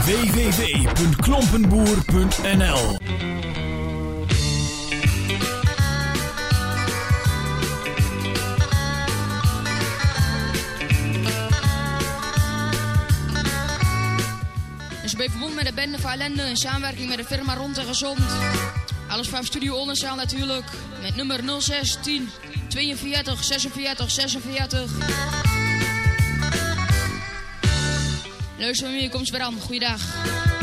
www.klompenboer.nl. Dus ik ben verbonden met de bende van Ellende in samenwerking met de firma Rond en Gezond. Alles van Studio Oldenzaal natuurlijk. Met nummer 06 10 42 46 46. Luister, hier komt ze weer aan. Goeiedag.